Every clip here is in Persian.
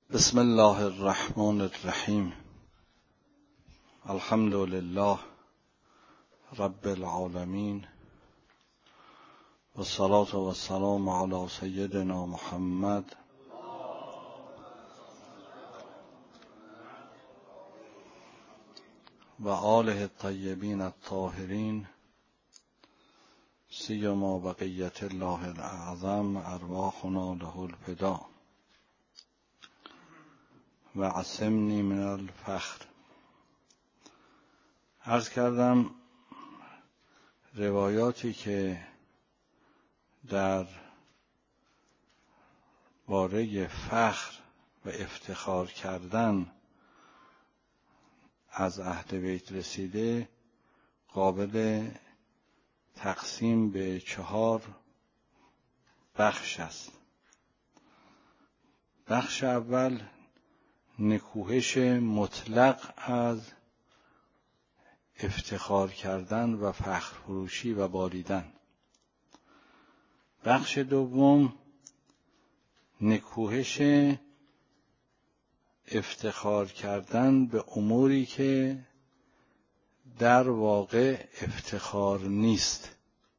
بسم الله الرحمن الرحیم. الحمد لله رب العالمین و الصلاة و السلام علی سیدنا محمد و آله الطیبین الطاهرین سیما بقیة الله الاعظم ارواحنا له الفدا و عصمنی من الفخر. عرض کردم روایاتی که در باره فخر و افتخار کردن از اهل بیت رسیده قابل تقسیم به 4 بخش است. بخش اول نکوهش مطلق از افتخار کردن و فخر فروشی و بالیدن. بخش دوم نکوهش افتخار کردن به اموری که در واقع افتخار نیست،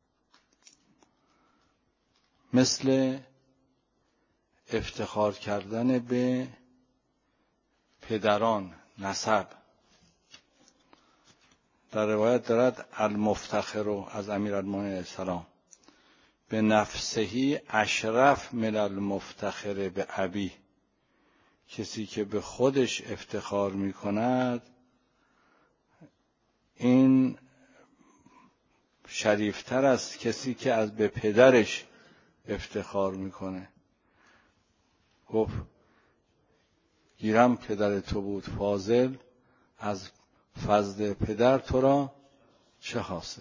مثل افتخار کردن به پدران، نسب. در روایت دارد المفتخر از امیرالمومنین علیه السلام به نفسهی اشرف من المفتخر به ابی. کسی که به خودش افتخار می کند این شریفتر است کسی که از به پدرش افتخار میکنه. گفت گیرم پدر تو بود فاضل، از فضل پدر تو را چه حاصل.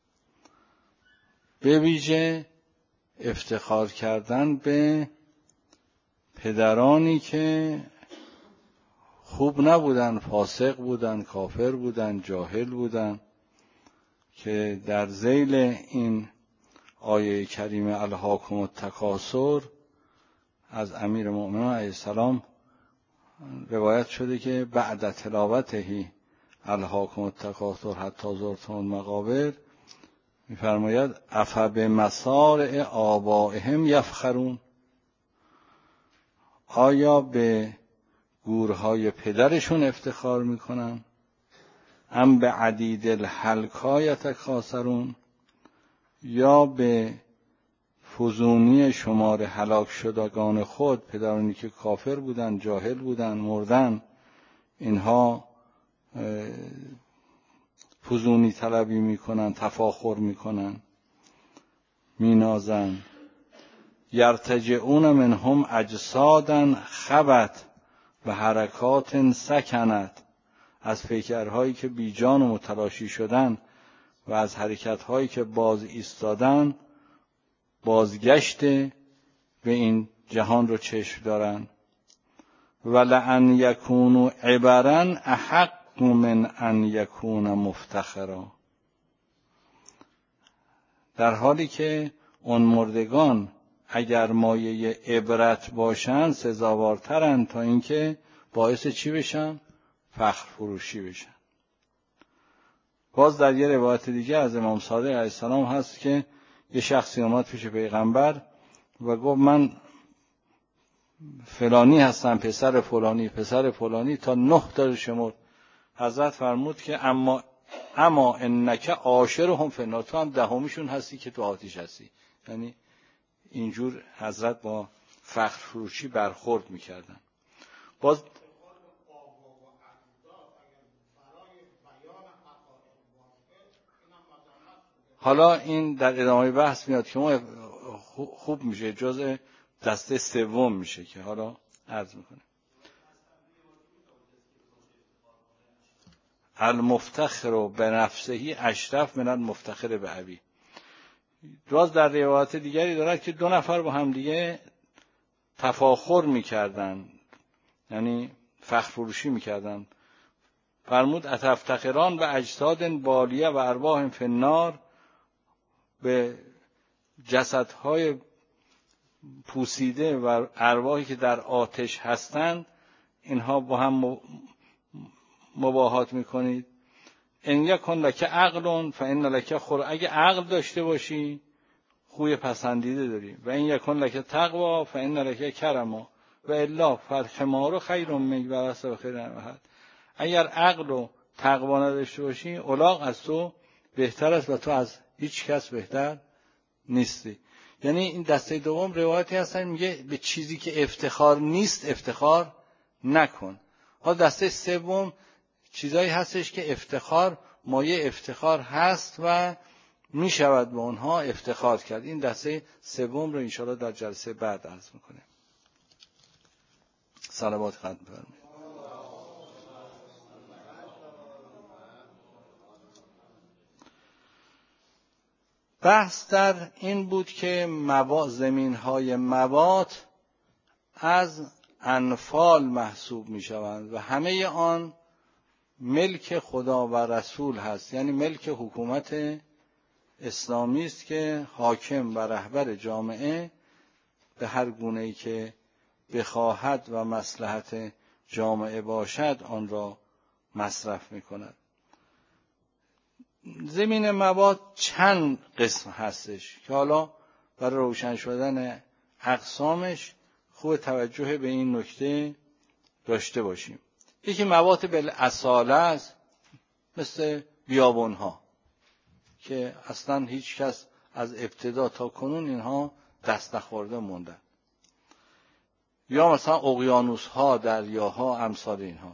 به ویژه افتخار کردن به پدرانی که خوب نبودن، فاسق بودن، کافر بودن، جاهل بودن، که در ذیل این آیه کریمه الهاکم التکاثر از امیر المؤمنین علیه السلام روایت شده که بعد تلاوته الهاکم التکاثر حتی زرتم المقابر می‌فرماید افبمصارع آبائهم یفخرون. آیا به گورهای پدرشون افتخار میکنن؟ ام به عدید الهلکا یتکاثرون، یا به فزونی شمار هلاک شدگان خود، پدرانی که کافر بودن، جاهل بودن، مردن، اینها فزونی طلبی میکنن، تفاخر میکنن، مینازن. یرتجعون منهم اجسادا خبت و حرکات سکنت، از پیکرهایی که بی جان و متلاشی شدن و از حرکتهایی که باز ایستادن بازگشت به این جهان رو چشم دارن. ولئن یکونوا عبرا احق من ان یکون مفتخرا، در حالی که اون مردگان اگر مایه عبرت باشن سزاوارترن تا اینکه باعث چی بشن؟ فخر فروشی بشن. باز در یه روایت دیگه از امام صادق علیه السلام هست که یه شخصی اومد پیش پیغمبر و گفت من فلانی هستم، پسر فلانی، پسر فلانی، تا 9 تا شمرد. حضرت فرمود که اما انک عاشرهم فی النار، تو هم 10میشون هستی که تو آتش هستی. یعنی اینجور حضرت با فخر فروشی برخورد میکردن. باز حالا این در ادامه بحث میاد که ما خوب میشه، جزء دسته سوم میشه که حالا عرض میکنه. المفتخر به نفسهی اشرف من المفتخر به ابی. باز در روایت دیگری دارد که 2 نفر با هم دیگه تفاخر میکردن، یعنی فخر فروشی میکردن. فرمود اتفتخران به اجساد بالیه و ارواح فی النار، به جسدهای پوسیده و ارواحی که در آتش هستند اینها با هم مباهات میکنید. ان یکن لک عقل فان لک خلق، اگه عقل داشته باشی خوی پسندیده داری، و این یکن لک تقوا فان لک کرما و الا فالحمار خیر منک و اسب خیر احد. اگر عقل و تقوا نداشته باشی الاغ از تو بهتر است و تو از هیچ کس بهتر نیستی. یعنی این دسته دوم روایتی هستن میگه به چیزی که افتخار نیست افتخار نکن. حالا دسته سوم چیزایی هستش که افتخار مایه افتخار هست و میشود به اونها افتخار کرد. این دسته سوم رو انشاءالله در جلسه بعد عرض میکنیم. صلوات ختم فرمایید. بحث در این بود که زمین‌های موات از انفال محسوب می‌شوند و همه آن ملک خدا و رسول هست، یعنی ملک حکومت اسلامی است که حاکم و رهبر جامعه به هر گونه‌ای که بخواهد و مصلحت جامعه باشد آن را مصرف می‌کند. زمین مواد چند قسم هستش که حالا برای روشن شدن اقسامش خوب توجه به این نکته داشته باشیم. یکی مواد بالاصاله است، مثل بیابان‌ها که اصلا هیچ کس از ابتدا تا کنون اینها دست نخورده موندن، یا مثلا اقیانوس‌ها، دریاها، امثال اینها.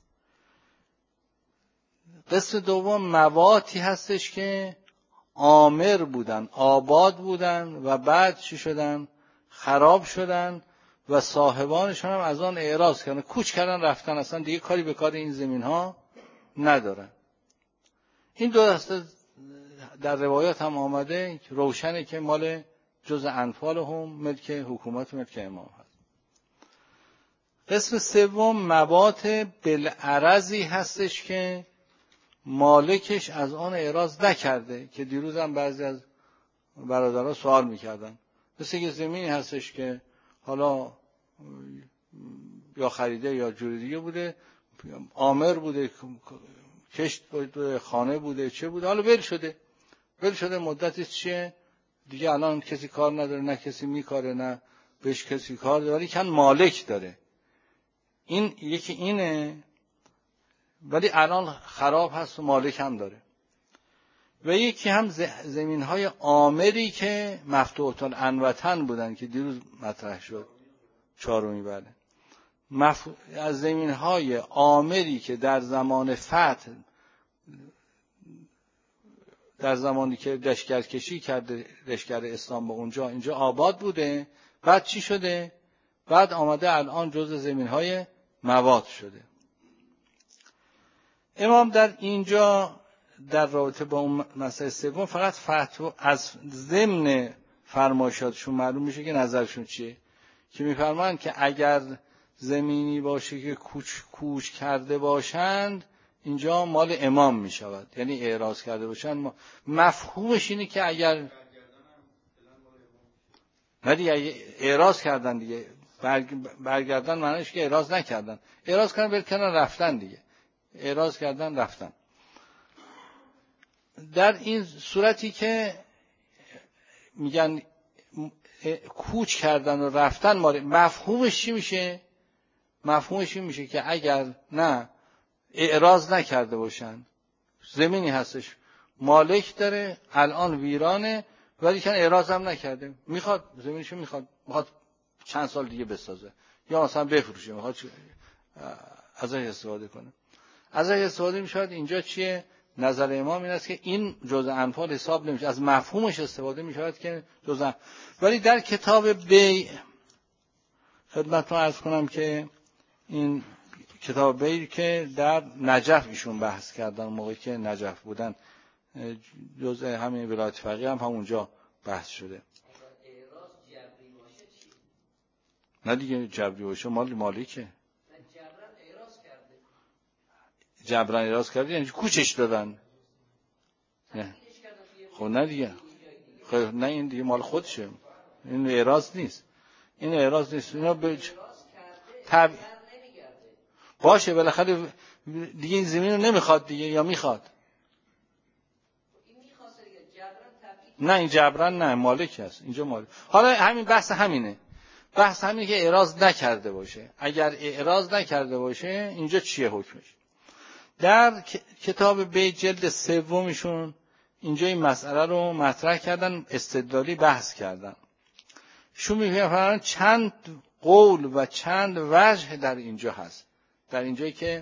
قسم دوم موادی هستش که عامر بودن، آباد بودن و بعد چی شدن؟ خراب شدن و صاحبانشون هم از آن اعراض کردن، کوچ کردن رفتن، اصلا دیگه کاری به کار این زمین ها ندارن. این دو دسته در روایات هم آمده روشنه که مال جز انفال هم ملک حکومت ملک امام هست. قسم سوم مواد بالعرضی هستش که مالکش از آن اعراض نکرده، که دیروز هم بعضی از برادرها سوال میکردن. مثل که زمینی هستش که حالا یا خریده یا جوری دیگه بوده، عامر بوده، کشت بوده، خانه بوده، چه بوده، حالا ول شده مدتی چیه دیگه، الان کسی کار نداره، نه کسی میکاره، نه بهش کسی کار داره، ولی کن مالک داره. این یکی اینه، ولی الان خراب هست و مالک هم داره. و یکی هم زمین‌های عامری که مفتوحة الانوطن بودن که دیروز مطرح شد، چهارمی. بله، از زمین‌های عامری که در زمان فتح، در زمانی که لشکرکشی کرده لشکر اسلام به اونجا، اینجا آباد بوده، بعد چی شده؟ بعد آمده الان جزء زمین‌های مواد شده. امام در اینجا در رابطه با اون مسئله سوم فقط فتوا از ضمن فرمایشاتشون معلوم میشه که نظرشون چیه، که میفرمایند که اگر زمینی باشه که کوچ کرده باشند اینجا مال امام میشود، یعنی اعراض کرده باشند. مفهومش اینه که اگر نه دیگه اعراض کردن دیگه، برگردن معنیش که اعراض نکردن، اعراض کردن برکنن رفتن دیگه، اعراض کردن رفتن. در این صورتی که میگن کوچ کردن و رفتن، مفهومش چی میشه؟ مفهومش این میشه که اگر نه اعراض نکرده باشن، زمینی هستش مالک داره الان ویرانه ولی که اعراض هم نکرده، میخواد زمینشو میخواد چند سال دیگه بسازه یا مثلا بفروشه، میخواد ازش استفاده کنه، ازش استفاده میشود. اینجا چیه؟ نظر امام این است که این جزء انفال حساب نمیشه، از مفهومش استفاده میشود که جزء. ولی در کتاب بیع خدمتتون عرض کنم که این کتاب بیع که در نجف ایشون بحث کردن، موقعی که نجف بودن، جزء همین ولایت فقیه هم همونجا بحث شده. نه دیگه جبری باشه مال مالکه. جبران اعراض کرده یعنی کوچش دادن. نه خب نه دیگه، خب نه این دیگه مال خودشه، این اعراض نیست. این اعراض نیست. اینا باشه بالاخره دیگه این زمین رو نمیخواد دیگه، یا میخواد؟ نه این جبران نه، مالک هست اینجا مالک. حالا همین بحث همینه که اعراض نکرده باشه. اگر اعراض نکرده باشه اینجا چیه حکمش؟ در کتاب بی جلد سومشون اینجا این مسئله رو مطرح کردن، استدلالی بحث کردن. شون میگن چند قول و چند وجه در اینجا هست، در اینجایی که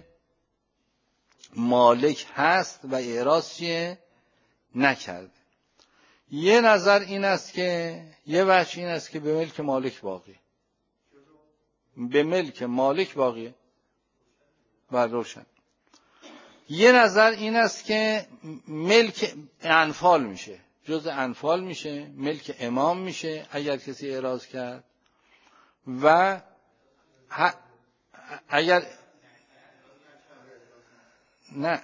مالک هست و اعراض چیه نکرده. یه نظر این است که یه وجه این است که به ملک مالک باقی، به ملک مالک باقیه و روشن. یه نظر این است که ملک انفال میشه، جز انفال میشه، ملک امام میشه اگر کسی اعراض کرد، و اگر نه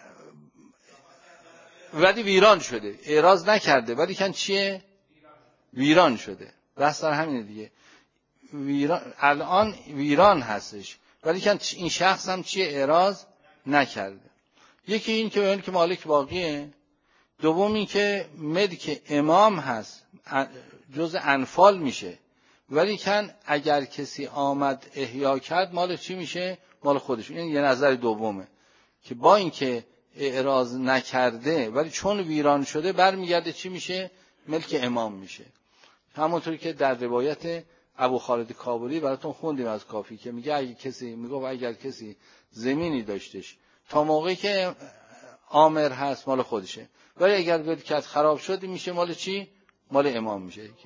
ولی ویران شده، اعراض نکرده ولی کن چیه؟ ویران شده. بحث در همینه دیگه. ویران الان ویران هستش ولی کن این شخص هم چیه؟ اعراض نکرده. یکی این که ملک مالک باقیه، دوم این که ملک امام هست جز انفال میشه، ولی کن اگر کسی آمد احیا کرد مال چی میشه؟ مال خودش. این یه نظر دومه که با اینکه اعراض نکرده ولی چون ویران شده برمیگرده چی میشه؟ ملک امام میشه. همونطوری که در روایت ابو خالد کابلی براتون خوندیم از کافی که میگه اگر کسی زمینی داشتش تا موقعی که آمر هست مال خودشه، ولی اگر ولکت خراب شد میشه مال چی؟ مال امام میشه که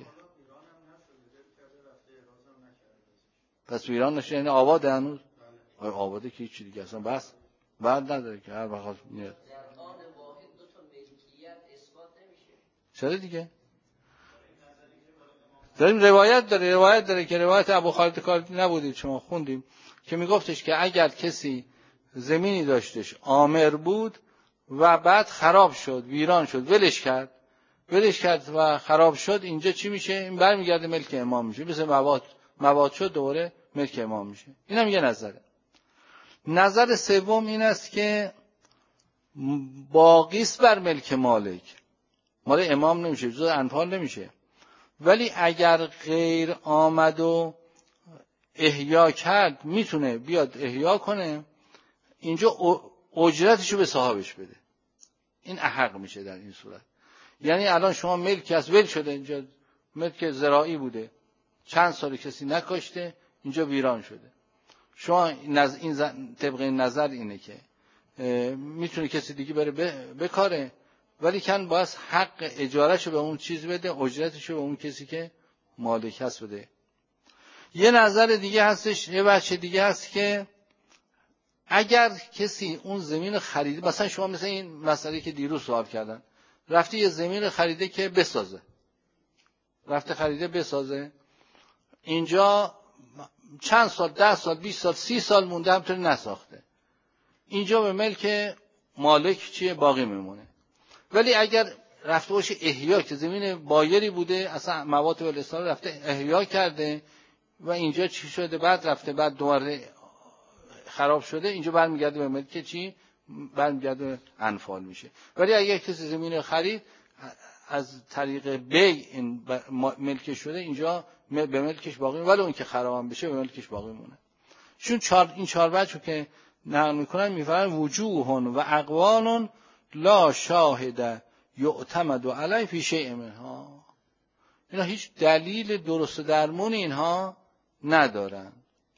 پس ویران نشه. یعنی آباده هنوز؟ آباده که هیچی دیگه اصلا بس بعد نداره که هر وقت میاد. چرا دیگه؟ داریم روایت داره که روایت ابو خالد کابلی نبودید شما خوندیم که میگفتش که اگر کسی زمینی داشتش آمر بود و بعد خراب شد، ویران شد، ولش کرد و خراب شد، اینجا چی میشه؟ این برمیگرده ملک امام میشه. مثل مواد شد دوباره ملک امام میشه. این هم یه نظره. نظر سوم این است که باقیست بر ملک مالک، مال امام نمیشه، جز انفال نمیشه، ولی اگر غیر آمد و احیا کرد میتونه بیاد احیا کنه، اینجا اجرتشو به صاحبش بده. این احق میشه در این صورت. یعنی الان شما ملکی از ول شده، اینجا ملک زراعی بوده، چند سال کسی نکاشته، اینجا ویران شده. شما این طبق این نظر اینه که میتونه کسی دیگه بره بکاره، ولی کن باید حق اجارهشو به اون چیز بده، اجرتشو به اون کسی که مالک هست بده. یه نظر دیگه هستش، یه بچه دیگه هست که اگر کسی اون زمین خریده، مثلا شما مثلا این مسئله که دیروز سوال کردن، رفته یه زمین خریده که بسازه، اینجا چند سال، 10 سال، 20 سال، 30 سال مونده همطوری نساخته، اینجا به ملک مالک چیه؟ باقی میمونه. ولی اگر رفته باشه احیا که زمین بایری بوده، اصلا مواد ولستان رفته احیا کرده و اینجا چی شده، بعد دوباره خراب شده، اینجا برمیگرده به ملک چی؟ برمیگرده انفال میشه. ولی اگر کسی زمین خرید از طریق بی این ملک شده، اینجا به ملکش باقی میمونه، ولی اون که خراب بشه به ملکش باقی میمونه. چون این 4 بچو که نقل میکنن میفرمایند وجوهن و اقوالن لا شاهد یعتمد علی فی شیء منها. اینا هیچ دلیل درست درمون اینها ندارن.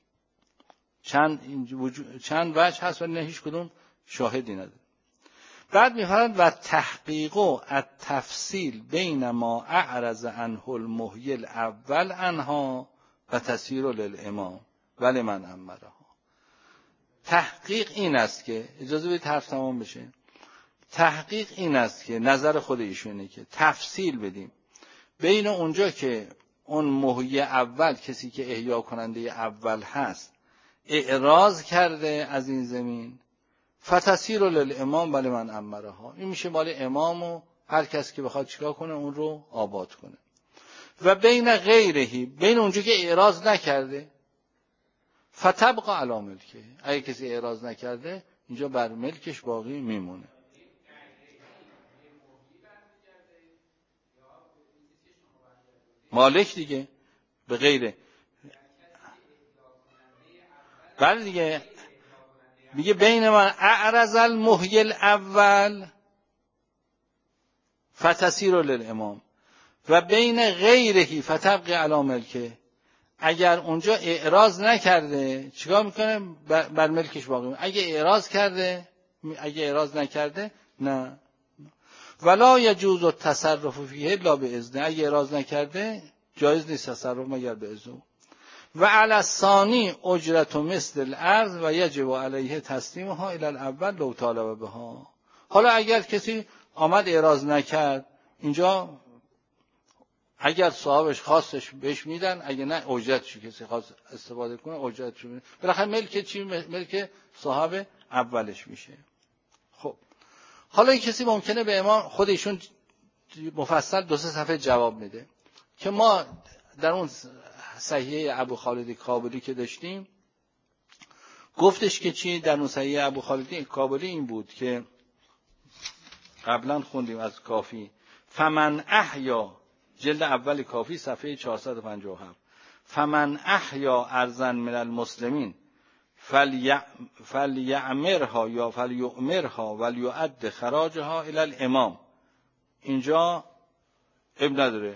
چند وجه هست ولی نه هیچ کدوم شاهدی نداره. بعد میفرمایند و تحقیق و التفصیل بین ما اعرض عنه المحیی الاول عنها و تسیر للامام ولی من امرها. تحقیق این است که اجازه بدید حرف تمام بشه. تحقیق این است که نظر خود ایشونه که تفصیل بدیم بین اونجا که اون محیی اول، کسی که احیا کننده اول هست، اعراض کرده از این زمین، فتسیر للامام ولی من امرها، این میشه مال امام و هر کس که بخواد چیکار کنه اون رو آباد کنه. و بین غیرهی، بین اونجا که اعراض نکرده، فتبقى علی ملکه، اگه کسی اعراض نکرده اینجا بر ملکش باقی میمونه. مالک دیگه به غیره. بله دیگه، میگه بین من اعرض المحیی الاول فتسیر للامام و بین غیرهی فتبقی علی ملکه. اگر اونجا اعراض نکرده چیکار میکنه؟ بر ملکش باقی میمونه. اگه اعراض نکرده نه. ولا یجوز التصرف فیه الا باذن، اگه اعراض نکرده جایز نیست تصرف مگر به اذن. و علی الثانی اجرت مثل الارض و یجب علیه تسلیمها الی الاول لو طالب بها. حالا اگر کسی آمد اعراض نکرد، اینجا اگر صاحبش خواستش بهش میدن، اگه نه اجرتش کسی خواست استفاده کنه اجرتش میدن. بالاخره ملک چی؟ ملک صاحب اولش میشه. خب حالا این کسی ممکنه به امام خودشون مفصل 2-3 صفحه جواب میده که ما در اون صحیحه ابو خالد کابلی که داشتیم گفتش که چی؟ در اون صحیحه ابو خالد کابلی این بود که قبلا خوندیم از کافی، فمن احیا، جلد اول کافی صفحه 457، فمن احیا ارضا من المسلمین فلیعمرها یا فلیؤمرها ولیؤد خراجها الی الامام. اینجا اب نداره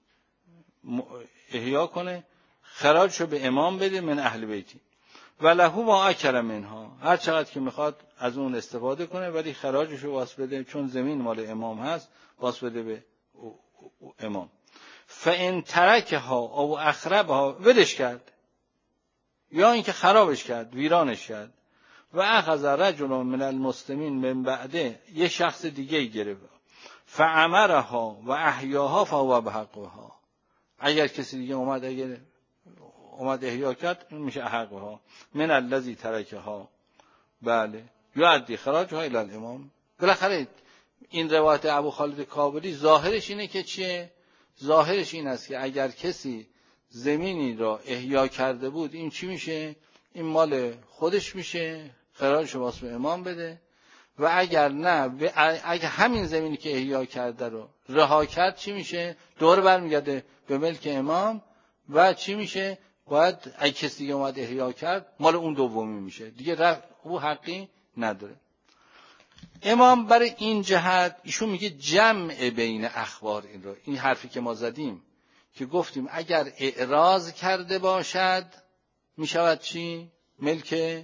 احیا کنه، خراجشو به امام بده، من اهل بیتی وله ما اکل منها، هر چقدر که میخواد از اون استفاده کنه، ولی خراجشو واس بده، چون زمین مال امام هست واس بده به امام. فان ترکها او اخربها، ولش کرد یا اینکه خرابش کرد، ویرانش کرد. و اخذ رجل من المسلمین من بعده، یه شخص دیگه گرفت، فعمرها و احیاها فهو بحقها. اگر کسی دیگه اومد احیا کرد، این میشه احقها من الذی ترکها. بله، یؤدی خراجها الی الامام. بالاخره این روایت ابو خالد کابلی ظاهرش اینه که چیه؟ ظاهرش این است که اگر کسی زمینی را احیا کرده بود، این چی میشه؟ این مال خودش میشه، خراجش واسه به امام بده. و اگر نه، اگر همین زمینی که احیا کرده رو رها کرد، چی میشه؟ دوباره برمیگرده به ملک امام. و چی میشه؟ باید اگه کسی دیگه اومد احیا کرد، مال اون دومی میشه دیگه، او حقی نداره. امام برای این جهت ایشون میگه جمع بین اخبار. این حرفی که ما زدیم که گفتیم اگر اعراض کرده باشد میشود چی؟ ملک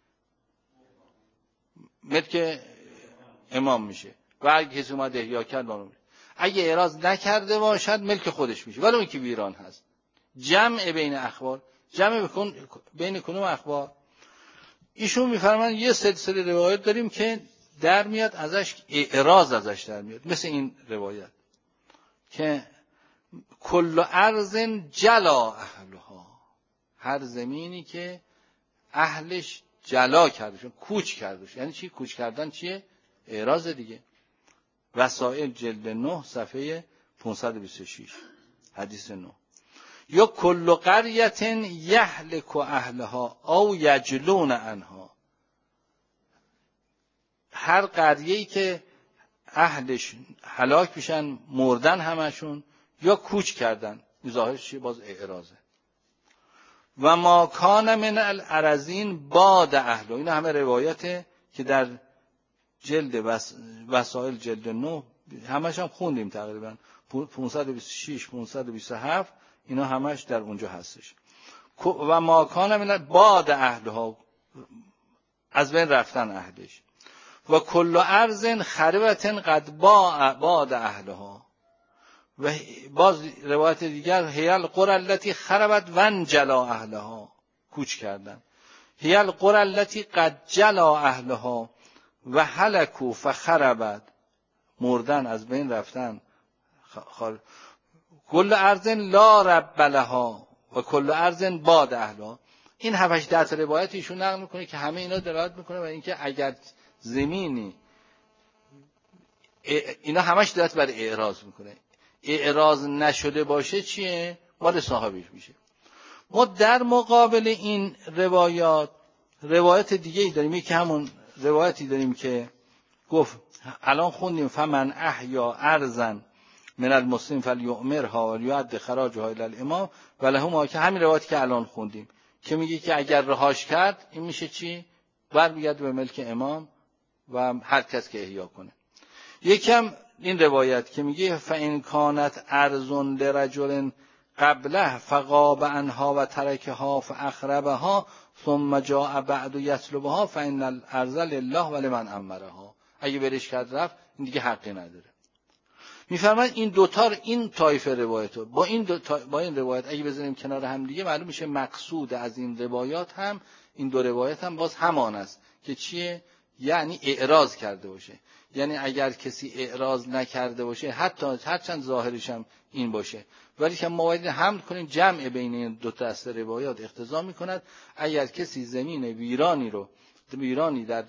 امام میشه. و اگه کسی اومد احیا کرد میشه. اگه اعراض نکرده باشد ملک خودش میشه، ولی اون که ویران هست. جمع بین اخبار، جمع بکن بین کدوم اخبار؟ ایشون میفرمان یه سلسله روایت داریم که در میاد ازش اعراض ازش در میاد، مثل این روایت که کل ارض جلا اهلها، هر زمینی که اهلش جلا کردشون، کوچ کردش. یعنی چی کوچ کردن؟ چیه؟ اعراض دیگه. وسائل جلد 9 صفحه 526 حدیث 9. یا کل قریة یهلک اهلها او یجلون عنها، هر قریه‌ای که اهلش هلاک میشن، مردن همشون یا کوچ کردن، ظاهرش چیه؟ باز اعراضه. و ما کان من الارضین باد اهله، این همه روایته که در جلد وسائل جلد 9 همش هم خوندیم تقریبا، 526 527 اینا همش در اونجا هستش. و ما کان من باد اهلها، از بین رفتن اهلش. و کل ارض خربت قد باد اهلها. و باز روایت دیگر هیل قرى التي خربت وانجلا اهلها، کوچ کردن. هیل قرى التي قد جلا اهلها و هلكوا فخربت، مردن، از بین رفتن. کل ارض لا رب لها و کل ارض باد اهلها. این 7-8 روایت ایشون نقل میکنه که همه اینا دلالت میکنه و اینکه اگر زمینی، اینا همش دلالت بر اعراض میکنه. اعراض نشده باشه چیه؟ مال صاحبش میشه. ما در مقابل این روایت دیگه ای داریم. یکی همون روایتی داریم که گفت الان خوندیم فمن احیا ارضا من المسلم فلیؤمرها ولیؤد خراجها الی الامام وله ما، که همین روایتی که الان خوندیم که میگه که اگر رهاش کرد این میشه چی؟ برمیگرده به ملک امام و هر کس که احیا کنه. یکم این روایت که میگه فإن کانت ارض لرجل قبله فغاب عنها و ترکها فاخربها ثم جاء بعد یطلبها فإن الارض لله ولمن امرها. اگه برش کرد رفت، این دیگه حقی نداره. میفرماید این دوتا، این طایفه روایتو با این روایت اگه بذاریم کنار هم دیگه، معلوم میشه مقصود از این روایات هم، این دو روایت هم باز همان است که چیه؟ یعنی اعراض کرده باشه. یعنی اگر کسی اعراض نکرده باشه، حتی هرچند ظاهرش هم این باشه، ولی که ما باید حمل کنیم جمع بین این دو دسته روایات اقتضا میکند اگر کسی زمین ویرانی در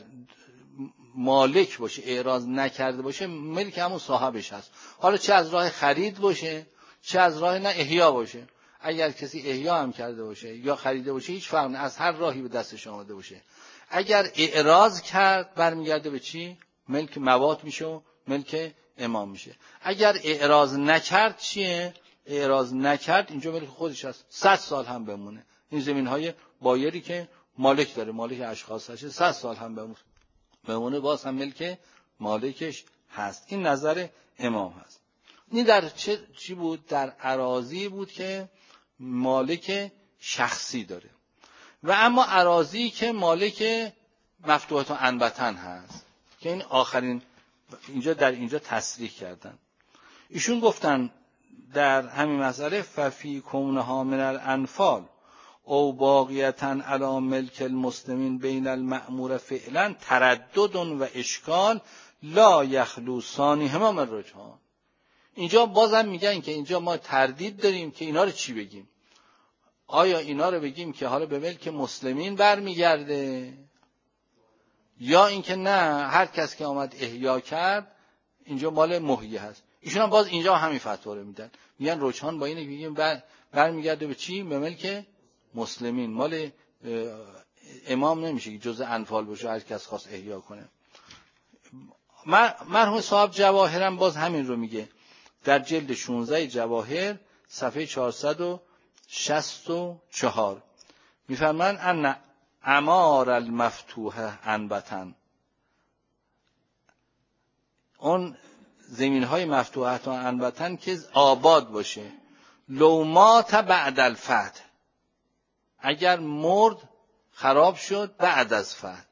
مالک باشه، اعراض نکرده باشه، ملک همون صاحبش هست. حالا چه از راه خرید باشه، چه از راه نه احیا باشه. اگر کسی احیا هم کرده باشه یا خریده باشه، هیچ فرق نه، از هر راهی به دستش آمده باشه. اگر اعراض کرد برمیگرده به چی؟ ملک موات میشه و ملک امام میشه. اگر اعراض نکرد چیه؟ اعراض نکرد اینجا ملک خودش هست، 100 سال هم بمونه. این زمین‌های بایری که مالک داره، مالک اشخاص هست، 100 سال هم بمونه باز هم ملک مالکش هست. این نظر امام هست. این در چی بود؟ در اراضی بود که مالک شخصی داره. و اما اراضی که مالک مفتوحات و انبتن هست که این آخرین در اینجا تصریح کردن. ایشون گفتن در همین مسئله ففی کونها من الانفال او باقیتا علی ملک المسلمین بین المأمور فعلا تردد و اشکال لا یخلو ثانیهما من رجحان. اینجا بازم میگن که اینجا ما تردید داریم که اینا رو چی بگیم. آیا اینا رو بگیم که حالا به ملک مسلمین برمیگرده، یا اینکه نه هر کس که آمد احیا کرد اینجا مال محیی هست. ایشون هم باز اینجا همین فتوا رو میدن، میگن رجحان با اینه که بگیم برمیگرده به چی؟ به ملک مسلمین. مال امام نمیشه که جزء انفال باشه هر کس خواست احیا کنه. مرحوم صاحب جواهرم باز همین رو میگه در جلد 16 جواهر صفحه 464 میفرمان ان امار المفتوحه انبتن، اون زمین‌های مفتوحات و انبتن که آباد باشه، لومات بعد الفتح، اگر مرد خراب شد بعد از فتح،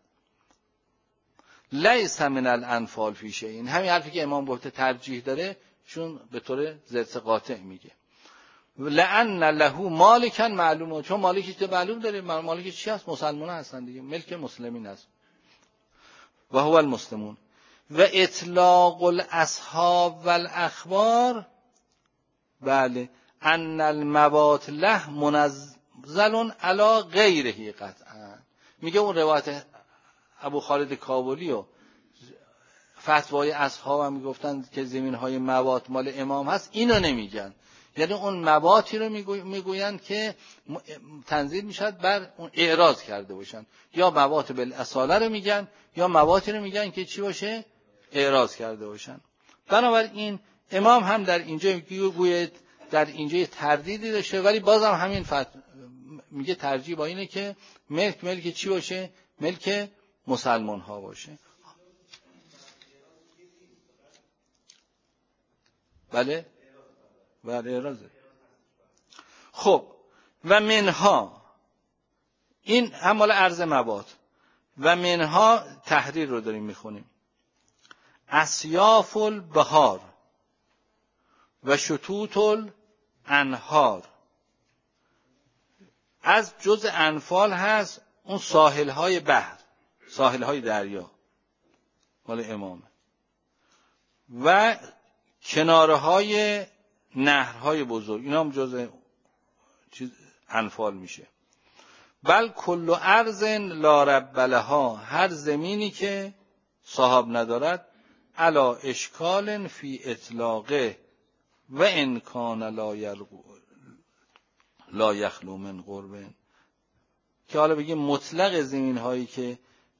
لیس من الانفال فی شیء. این همین حرفی که امام گفته ترجیح داره، چون به طور زرس قاطع میگه لأن له مالکا معلومه، چون مالکی که معلوم داره، مالکی چی هست؟ مسلمان هستن دیگه، ملک مسلمین هست. و هو المسلمون و اطلاق الاصحاب والاخبار بله ان الموات له منزل علی غیره قطعا. میگه اون روایت ابو خالد کابلی و فتوای اصحاب هم میگفتن که زمین‌های موات مال امام هست، اینو نمیگن. یعنی اون مواتی رو میگوین که تنزیل میشد بر اون اعراض کرده باشن، یا موات بالاصاله رو میگن، یا مواتی رو میگن که چی باشه؟ اعراض کرده باشن. بنابراین امام هم در اینجا گوید در اینجا تردیدی داشته، ولی بازم همین میگه ترجیح با اینه که ملک چی باشه؟ ملک مسلمان ها باشه. بله اعراضه. خب و منها، این هم مال عرض مواد، و منها تحریر رو داریم میخونیم، اسیاف البحار و شطوط الانهار. از جزء انفال هست اون ساحل‌های بحر، ساحل‌های دریا مال امامه، و کناره‌های نهرهای بزرگ، اینا هم جزء انفال میشه. بل کل ارض لا رب لها، هر زمینی که صاحب ندارد، علا اشکال فی اطلاقه و ان کان لا یخلو من قرب، که حالا بگیم مطلق زمین هایی که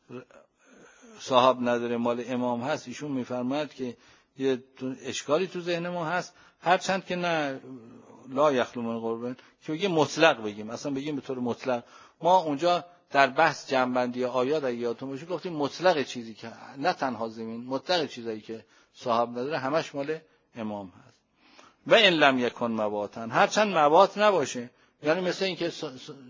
صاحب نداره مال امام هست، ایشون میفرماید که یه اشکالی تو ذهن ما هست، هرچند که نه لا یخلو من قرب که بگیم مطلق بگیم، اصلا بگیم به طور مطلق. ما اونجا در بحث جنبندی آیات اگه یادتون باشه گفتیم مطلق چیزی که نه تنها زمین، مطلق چیزایی که صاحب نداره همش مال امام هست. و ان لم یکن مباتا، هرچند مبات نباشه، یعنی مثل این که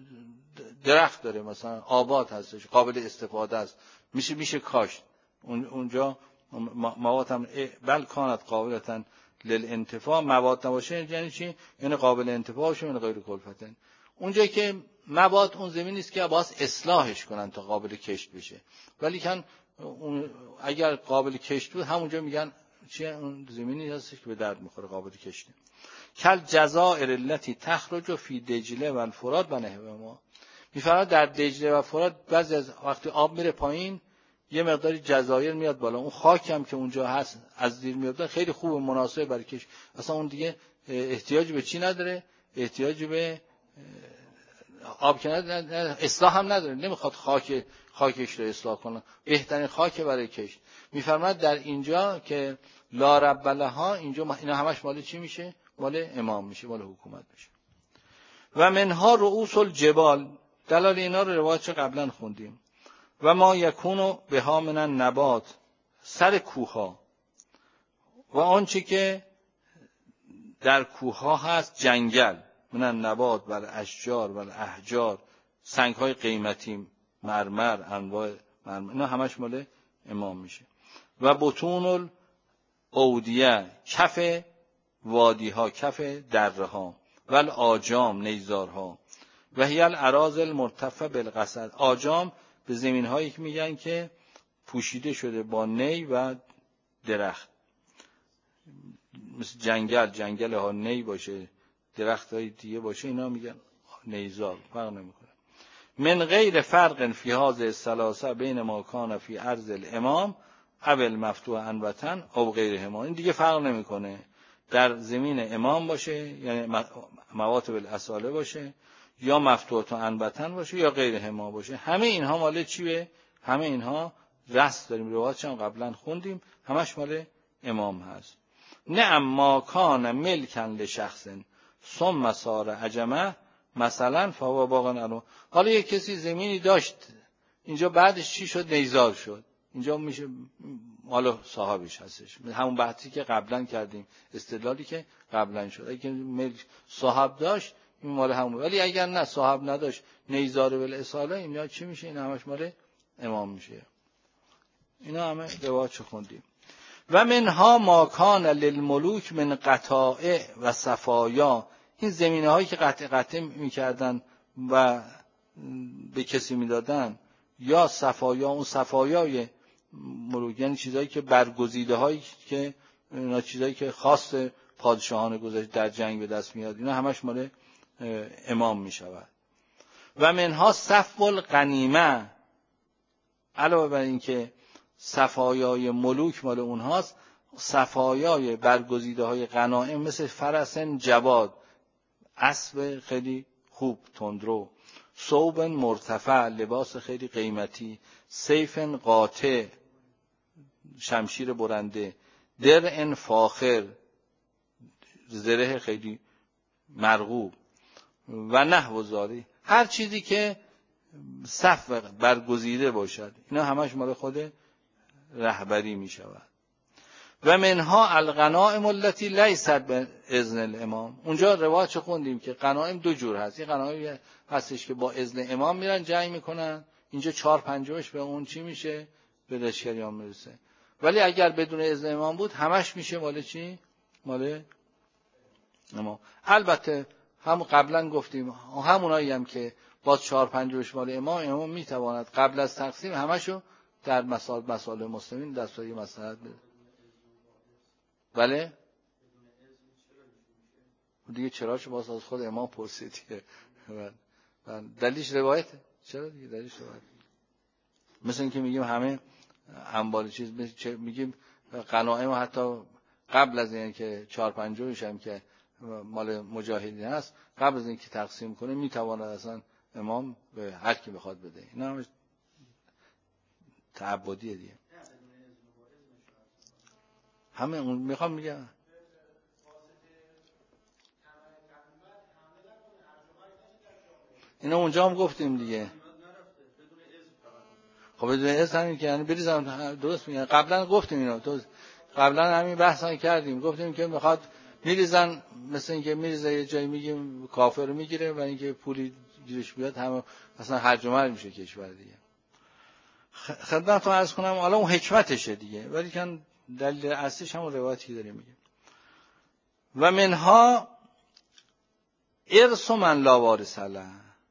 درخت داره مثلا آباد هستش، قابل استفاده است، میشه کاشت، اونجا مواد هم بل کانت قابلتن للانتفاع. مواد نباشه یعنی چی؟ یعنی قابل انتفاع باشه، یعنی غیر کلفتن. اونجایی که مواد اون زمینی است که باید اصلاحش کنن تا قابل کشت بشه، ولی کن اگر قابل کشت بود همونجا میگن چیه؟ اون زمینی هستش که به درد میخوره، قابل کشته. کل جزائر التي تخرج فی دجله و الفرات و نحو ما، میفرماد در دجله و فرات بعضی از وقتی آب میره پایین یه مقداری جزایر میاد بالا، اون خاک هم که اونجا هست از زیر میاد خیلی خوب و مناسب برای کشت، اصلا اون دیگه احتیاج به چی نداره، احتیاج به آب که نداره، اصلاح هم نداره، نمیخواد خاکش رو اصلاح کنه، بهترین خاک برای کشت. میفرماد در اینجا که لا رب لها، اینجا اینا همش مال چی میشه؟ مال امام میشه، مال حکومت میشه. و منها رؤوس الجبال، دلال اینا رو روایت قبلا خوندیم. و ما یکونو بها من النبات، سر کوها و آنچه که در کوها هست، جنگل، من النبات و الاشجار و الاحجار، سنگ های قیمتی، مرمر، انواع مرمر، اینا همش مال امام میشه. و بطون الاودیه، کف وادی ها، کف دره ها، و الاجام، نیزارها، و هی الاراضی المرتفع بالقصد، آجام به زمین هایی که میگن که پوشیده شده با نی و درخت، مثل جنگل ها نی باشه، درخت های دیگه باشه، اینا میگن نیزار، فرق نمیکنه. من غیر فرق فی هذه الثلاثه بین ما کان فی ارض الامام او المفتوح عن وطن او غیرهما، این دیگه فرق نمیکنه در زمین امام باشه، یعنی مواتب الاصاله باشه، یا مفتوح عن وطن باشه، یا غیرهما باشه، همه اینها مال چیه؟ همه اینها رست داریم، روایاتش هم قبلا خوندیم، همش مال امام هست. نه اما کان ملکن لشخص ثم صار عجمه مثلا فهو باقی عنه، حالا یک کسی زمینی داشت اینجا، بعدش چی شد؟ نیزار شد، اینجا میشه مال صاحبش هستش، همون بحثی که قبلا کردیم، استدلالی که قبلا شد، اگه ملک صاحب داشت این مال همون، ولی اگر نه صاحب نداشت، نیزار بالاصاله، اینا چی میشه؟ اینا همش مال امام میشه. اینا همه روایت خوندیم. و منها ما کان للملوک من قطاع و صفایا، این زمینه هایی که قطع میکردن و به کسی میدادن، یا صفایا، اون صفایای ملوک یعنی چیزایی که برگزیده هایی که اینا چیزایی که خاص پادشاهان گذشته در جنگ به دست میاد، اینا همش مال امام میشود. و منها صفو الغنیمه، علاوه بر این که صفایای ملوک مال اونهاست، صفایای برگزیده های غنایم مثل فرسن جواد، اسب خیلی خوب تندرو، ثوب مرتفع، لباس خیلی قیمتی، سیف قاطع، شمشیر برنده، درع فاخر، زره خیلی مرغوب، و نحو ذالک، هر چیزی که صف برگزیده باشد، اینا همش مال خود رهبری می شود. و منها الغنائم التي لیست باذن الامام، اونجا روایت خوندیم که غنایم دو جور هست، یه غنایم هستش که با اذن امام میرن جنگ میکنن، اینجا 4/5 به اون چی میشه؟ به لشکریان میرسه، ولی اگر بدون اذن امام بود همش میشه مال چی؟ مال امام. البته هم قبلا گفتیم همونایی هم که باز 4/5 مال امام میتواند قبل از تقسیم همشو در مسائل مسلمین دستوری مصلحت بده. بله دیگه چراش باز از خود امام پرسید دیگه، دلیلش روایته، چرا دیگه دلیلش روایته، مثل این که میگیم همه انبار چیز، میگیم غنایم حتی قبل از این که 4/5 هم که مال مجاهدین هست، قبل از این که تقسیم کنه میتواند اصلا امام به هر کی بخواد بده. اینا همش تعبدیه دیگه. همه اون میخوام میگم اینا اونجا هم گفتیم دیگه. خب بدون اذن همین که یعنی بریزن، درست میگن. قبلا گفتیم اینا، قبلا همین بحثا کردیم، گفتیم که میخواد میریزن، مثل اینکه میریزه یه جایی میگیم کافر رو میگیره و اینکه پولی گیرش بیاد همه اصلا هرج و مرج میشه کشور دیگه. خدمتتون عرض کنم حالا اون حکمتشه دیگه، ولی که دلیل اصلیش همون روایتی داره میگه. و منها ارث من لا وارث له،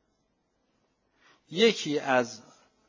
یکی از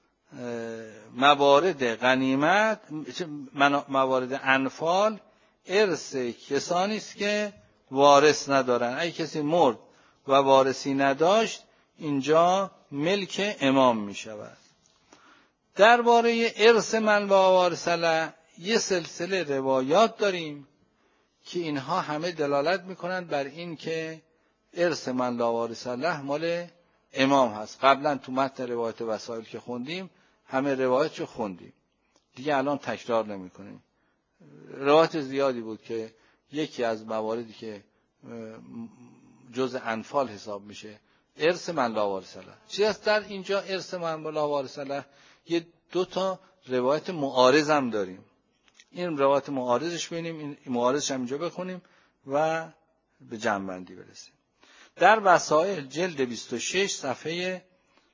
موارد غنیمت، موارد انفال، ارث کسانی است که وارث ندارن. اگه کسی مرد و وارثی نداشت، اینجا ملک امام می شود. درباره ارث من لا وارث له یه سلسله روایات داریم که اینها همه دلالت میکنند بر این که ارث من لا وارث له مال امام هست. قبلا تو متن روایت وسائل که خوندیم همه روایتشو خوندیم دیگه، الان تکرار نمی کنیم. روایت زیادی بود که یکی از مواردی که جز انفال حساب میشه ارث من لا وارث له. چی است در اینجا ارث من لا وارث له؟ یه 2 تا روایت معارض هم داریم. این روایت معارضش ببینیم، این معارضش هم اینجا بخونیم و به جمع‌بندی برسیم. در وسائل جلد 26 صفحه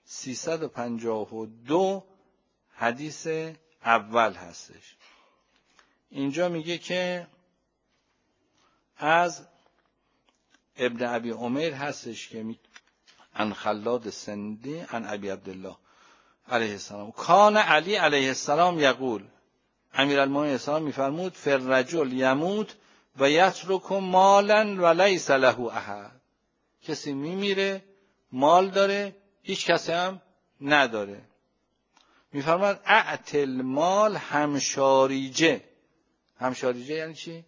352 حدیث اول هستش. اینجا میگه که از ابن ابی عمیر هستش که عن خلاد سندی عن ابی عبدالله علیه السلام کان علی علیه السلام یقول، امیرالمومنین السلام میفرمود فررجل یموت و یترک مالا و لیس له احد، کسی میمیره مال داره هیچ کسی هم نداره. میفرماد اعتل مال همشاریجه. همشاریجه یعنی چی؟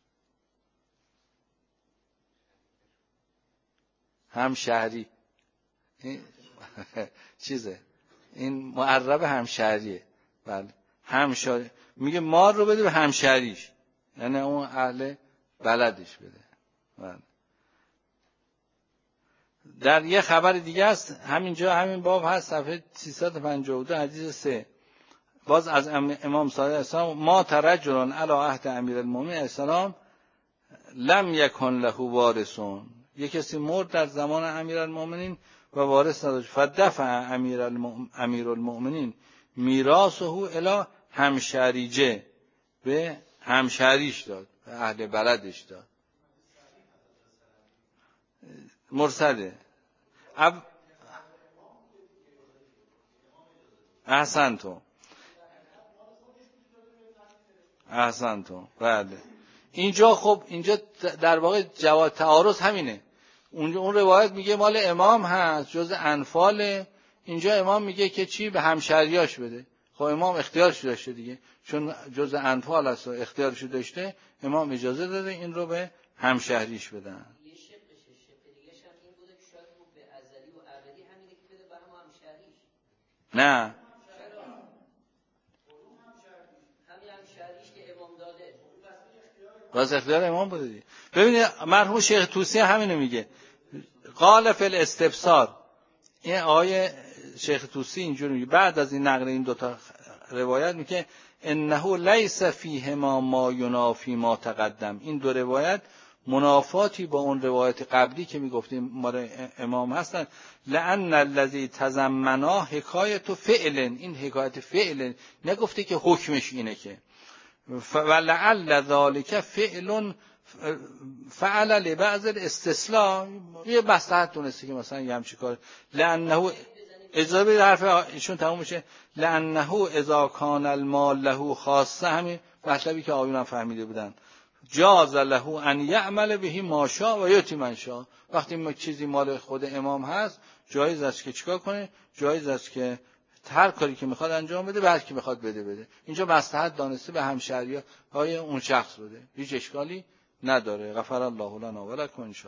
همشهری. این چیزه، این معرب همشهریه. بله همشهری، میگه مال رو بده به همشهریش، یعنی اون اهل بلدش بده. بله. در یه خبر دیگه است همینجا همین باب هست صفحه 352 حدیث 3 باز از امام صادق السلام ما ترجلون علی عهد امیرالمومنین السلام لم یکن له وارثون، یک کسی مرد در زمان امیرالمومنین و وارث نداشت، فدفع امیرالمومنین میراثه الی همشریجه، به همشریش داد، به اهل بلدش داد. مرسله. احسنتم. بله. اینجا خب اینجا در واقع جواز تعارض همینه. اون روایت میگه مال امام هست جز انفال، اینجا امام میگه که چی به همشریاش بده. خب امام اختیارش داشته دیگه، چون جز انفال هست و اختیارش داشته، امام اجازه داده این رو به همشهریش بدن. نه باز اختیار امام بوده دیگه. ببینید مرحوم شیخ طوسی همینو میگه، قال فی الاستبصار. این آیه شیخ طوسی اینجوری میگه بعد از این نقل این 2 تا روایت میگه انه لیس فیهما ما ینافی ما تقدم. این 2 روایت منافاتی با اون روایت قبلی که میگفتیم مال امام هستن. لان الذی تضمنا حکایت فعل، این حکایت فعل، نگفته که حکمش اینه که ولعل ذلک فعل فعل لبعض الاستسلام، یه مصلحت دونسته که مثلا یه همچی کار، لانه اجازه بدید حرف ایشون تموم میشه، لانه اذا کان المال له خاصه، همین مطلبی که آقایون فهمیده بودن، جاز له ان یعمل به ما شاء و یؤتی من شاء. وقتی چیزی مال خود امام هست جایز است که چیکار کنه؟ جایز است که هر کاری که میخواد انجام بده، به هر کی میخواد بده. اینجا مصلحت دانسته به همشهری‌های اون شخص بده، هیچ اشکالی نداره. غفر الله لنا و لکم.